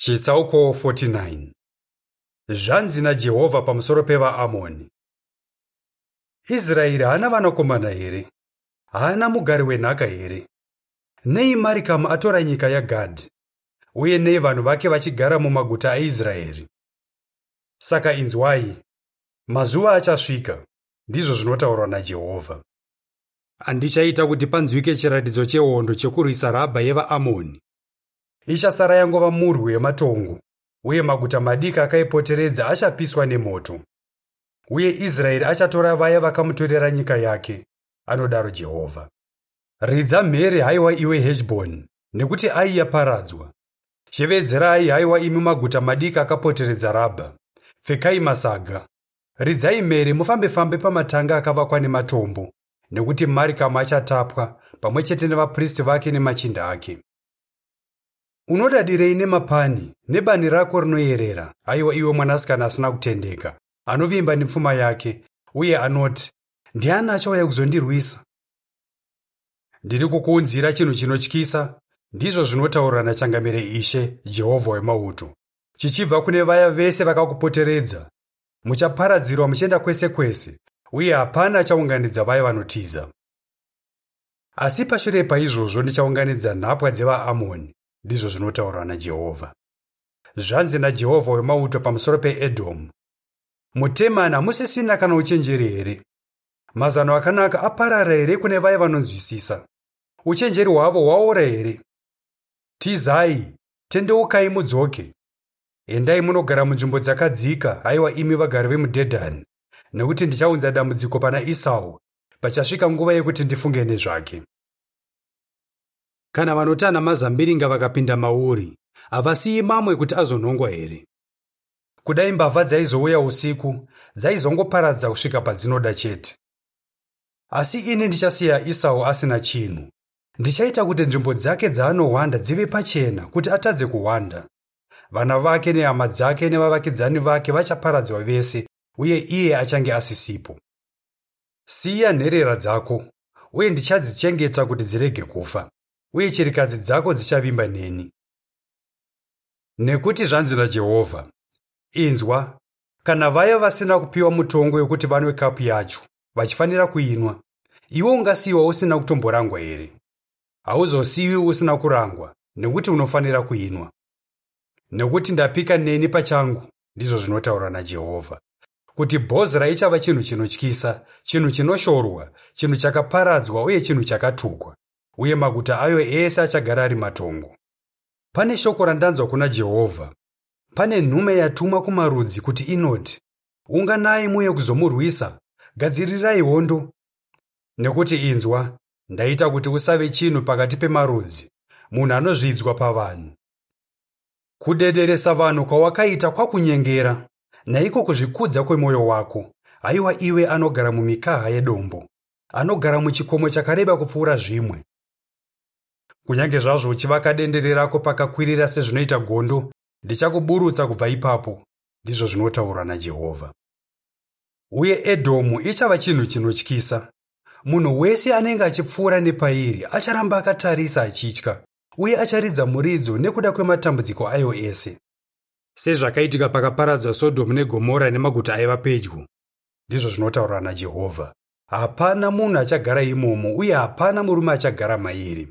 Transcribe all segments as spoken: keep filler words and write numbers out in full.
Chitsauko forty nine. Zvanzi naJehovha pamusoro pevaAmoni. Israeri haana vanakomana here? Haana mugari wenhaka here? Nei Marikamu atora nyika yaGadhi, uye nei vanhu vake vachigara mumaguta aIsraeri? Saka inzwai, mazuva achasvika, ndizvo zvinotaurwa naJehovha, andichaita kuti panzwike chiratidzo chehondo chekurwisa Rabha yevaAmoni. Ichasara yangova murwi wematongo, uye maguta madiki akaipoteredza achapiswa nemoto. Uye Israeri achatora vaya vakamutorera nyika yake, anodaro Jehovha. Ridza mhere haiwa iwe Heshboni, nekuti ai yaparadzwa. Shevedzerai haiwa imi maguta madiki akapoteredza Rabha. Pfekai masaga. Ridzai mhere mufambe-fambe pamatanga akavakwa nematombo, nekuti Marikamu achatapwa, pamwe chete nevapristi vake nemachinda ake. Unodadirei nemapani, nebani rako rinoyerera, aiwa iwe mwanasikana asina kutendeka, anovimba nepfuma yake, uye anoti, ndiani achauya kuzondirwisa? Ndiri kukuunzira chinhu chinotyisa, ndizvo zvinotaura naChangamire Ishe, Jehovha wemauto, chichibva kune vaya vese vakakupoteredza. Muchaparadzirwa muchienda kwese kwese, uye hapana achaunganidza vaya vanotiza. Asi pashure paizvozvo ndichaunganidza nhapwa dzevaAmoni, ndizvo zvinotaurwa naJehovha. Zvanzi naJehovha wemauto pamusoro peEdhomu. MuTemani hamusisina kana uchenjeri here? Mazano akanaka aparara here kune vaya vanonzwisisa? Uchenjeri hwavo hwaora here? Tizai, tendeukai mudzoke. Endai munogara munzvimbo dzakadzika, haiwa imi vagari vemuDhedhani, nekuti ndichaunza dambudziko pana Esau, pachasvika nguva yekuti ndifunge nezvake. Kana vanotana mazambiringa vakapinda mauri, havasiyi mamwe kuti azonhongwa here? Kudai mbavha dzaizouya usiku, dzaizongoparadza kusvika padzinoda chete. Asi ini ndichasiya Esau asina chinhu. Ndichaita kuti nzvimbo dzake dzaanohwanda dzive pachena kuti atadze kuhwanda. Vana vake nehama dzake nevavakidzani vake vachaparadzwa vese, uye iye achange asisipo. Siya nherera dzako, uye ndichadzichengeta kuti dzirege kufa, uye chirikadzi dzako dzichavimba neni. Nekuti zvanzi naJehovha, inzwa, kana vaya vasina kupiwa mutongo yokuti vanwe kapu yacho, vachifanira kuinwa, iwe ungasiyiwa usina kutomborangwa here? Hauzosiyiwi usina kurangwa, nekuti unofanira kuinwa. Nekuti ndapika neni pachangu, ndizvo zvinotaura naJehovha, kuti Bhozira ichava chinhu chinotyisa, chinhu chinoshorwa, chinhu chakaparadzwa uye chinhu chakatukwa, uye maguta ayo ese achagara ari matongo. Pane shoko randanzwa kuna Jehovha. Pane nhume yatumwa kumarudzi kuti inoti, unganai muuye kuzomurwisa, gadzirirai hondo. Nekuti inzwa, ndaita kuti usave chinhu pakati pemarudzi, munhu anozvidzwa pavanhu. Kudederesa vanhu kwawakaita kwakunyengera, naiko kuzvikudza kwemwoyo wako, haiwa iwe anogara mumikaha yedombo, anogara muchikomo chakareba kupfuura zvimwe. Kunyange zvazvo uchivaka dendere rako pakakwirira sezvinoita gondo, ndichakuburutsa kubva ipapo, ndizvo zvinotaurwa naJehovha. Uye Edhomu ichava chinhu chinotyisa. Munhu wese anenge achipfuura nepairi acharamba akatarisa achitya, uye acharidza muridzo nekuda kwematambudziko ayo ese. Sezvakaitika pakaparadzwa Sodhomu neGomora nemaguta aiva pedyo, ndizvo zvinotaurwa naJehovha. Hapana munhu achagara imomo, uye hapana murume achagara mairi.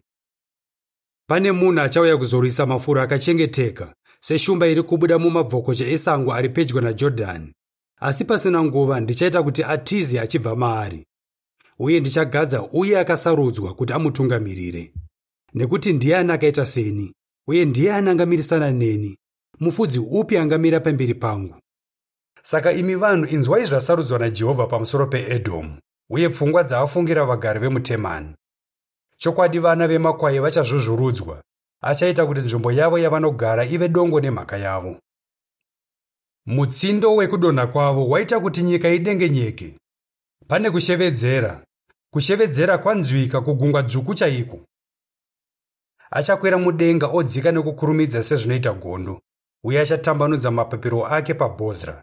Pane munhu achauya kuzorwisa mafuro akachengeteka, seshumba iri kubuda mumabvokoche esango ari pedyo naJorodhani. Asi pasina nguva ndichaita kuti atize achibva maari, uye ndichagadza uye akasarudzwa kuti amutungamirire. Nekuti ndiye anakaita seni, uye ndiye anangamirisana neni, mufudzi upi angamira pamberi pangu? Saka imi vanhu, inzwai zvasarudzwa naJehovha pamusoro peEdhomu, uye pfungwa dzaafungira vagari vemuTemani. Chokwadi vana vemakwai vachazvuzvurudzwa, achaita kuti nzvimbo yavo yavanogara ive dongo nemhaka yavo. Mutsindo wekudonha kwavo waita kuti nyika idengenyeke. Pane kushevedzera, kushevedzera kwanzwika kugungwa dzvuku chaiko. Achakwira mudenga odzika nekukurumidza sezvinoita gondo, uye achatambanudza mapapiro ake paBhozira.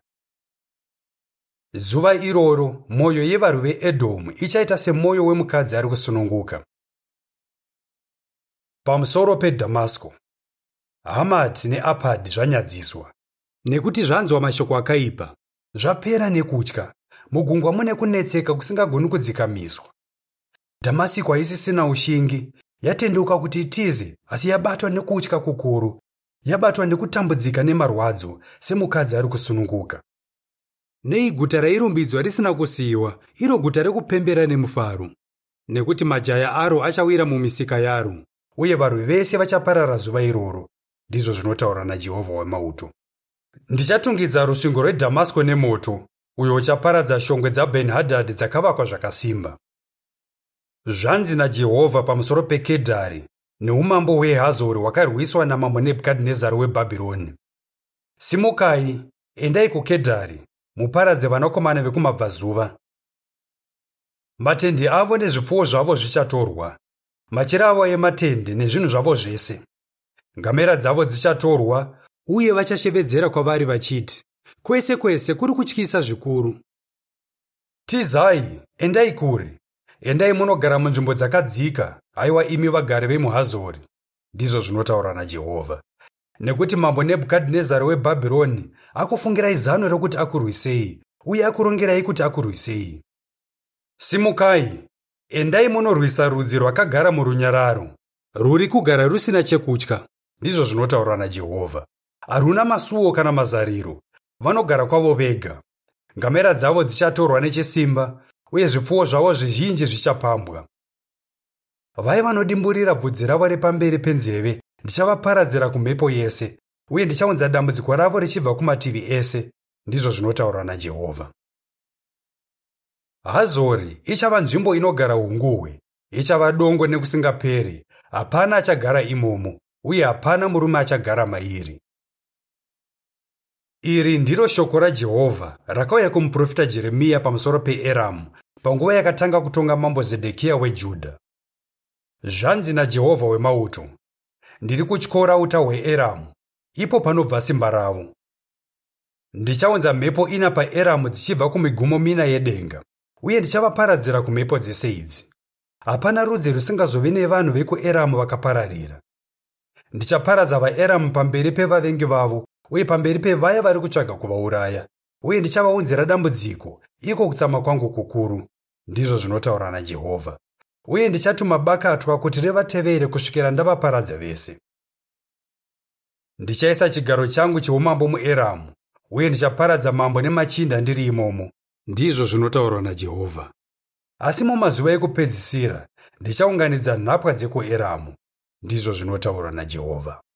Zuva iroro, mwoyo yevarwi veEdhomu ichaita semwoyo wemukadzi ari kusununguka. Pamusoro peDhamasiko. Hamati neApadhi zvanyadziswa, nekuti zvanzwa mashoko akaipa. Zvapera nekutya, mugungwa mune kunetseka kusingagoni kudzikamiswa. Dhamasiko haisisina ushingi, yatenduka kuti itize, asi yabatwa nekutya kukuru, yabatwa nekutambudzika nemarwadzo, semukadzi ari kusununguka. Nei guta rairumbidzwa risina kusiyiwa, iro guta rekupembera nemufaro, nekuti majaya aro achawira mumisika yaro, uye varwi vese vachaparara zuva iroro, ndizvo zvinotaura naJehovha wemauto. Ndichatungidza rusvingo rweDhamasiko nemoto, uyo uchaparadza shongwe dzaBheni-Hadhadhi dzakavakwa zvakasimba. Zvanzi naJehovha pamusoro peKedhari neumambo hweHazori hwakarwiswa namambo Nebhukadhinezari weBhabhironi. Simukai, endai kuKedhari, muparadze vanakomana vekumabvazuva. Matende avo nezvipfuwo zvavo zvichatorwa, machira avo ematende nezvinhu zvavo zvese. Ngamera dzavo dzichatorwa, uye vachashevedzera kwavari vachiti, kwese kwese kuri kutyisa zvikuru. Tizai, endai kure, endai munogara munzvimbo dzakadzika, haiwa imi vagari vemuHazori, ndizvo zvinotaura naJehovha. Nekuti mambo Nebhukadhinezari weBhabhironi akufungirai zano rokuti akurwisei, uye akurongerai kuti akurwisei. Simukai, endai munorwisa rudzi rwakagara murunyararo, ruri kugara rusina chekutya, ndizvo zvinotaura naJehovha. Haruna masuo kana mazariro, vanogara kwavo vega. Ngamera dzavo dzichatorwa nechisimba, uye zvipfuwo zvavo zvizhinji zvichapambwa. Vai vanodimburira bvudzi ravo repamberi penzeve, ndichavaparadzira kumhepo yese, uye ndichaunza dambudziko ravo richibva kumativi ese, ndizvo zvinotaura naJehovha. Hazori ichava nzvimbo inogara hunguhwe, ichava dongo nekusingaperi, hapana achagara imomo, uye hapana murume achagara mairi. Iri ndiro shoko raJehovha rakauya kumuprofita Jeremia pamusoro peEramu panguva yakatanga kutonga mambo Zedhekia weJudha. Zvanzi naJehovha wemauto: ndiri kutyora uta hweEramu, ipo panobva simba ravo. Ndichaunza mhepo ina paEramu dzichibva kumigumo mina yedenga, uye ndichavaparadzira kumhepo dzese idzi. Hapana rudzi rusingazove nevanhu vekuEramu vakapararira. Ndichaparadza vaEramu pamberi pevavengi vavo, uye pamberi pevaya vari kutsvaga kuvauraya, uye ndichavaunzira dambudziko, iko kutsamwa kwangu kukuru, ndizvo zvinotaura naJehovha. Uye ndichatuma bakatwa kuti rivatevere kusvikira ndavaparadza vese. Ndichaisa chigaro changu cheumambo muEramu, uye ndichaparadza mambo nemachinda ndiri imomo, ndizvo zvinotaura naJehovha. Asi mumazuva ekupedzisira ndichaunganidza nhapwa dzekuEramu, ndizvo zvinotaura naJehovha.